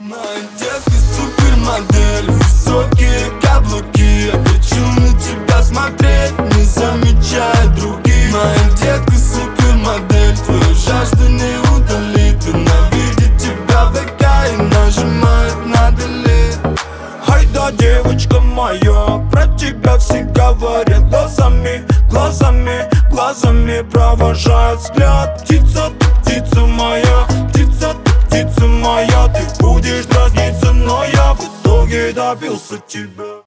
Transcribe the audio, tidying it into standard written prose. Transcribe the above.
Моя детка супермодель, высокие каблуки. Я хочу на тебя смотреть, не замечая других. Моя детка супермодель, твою жажду не удалит. Она видит тебя в ВК и нажимает на delete. Ай да, девочка моя, про тебя все говорят глазами, глазами, глазами провожают взгляд. Птица, ты птица моя, птица, ты птица моя. Ты будешь дразниться, но я в итоге добился тебя.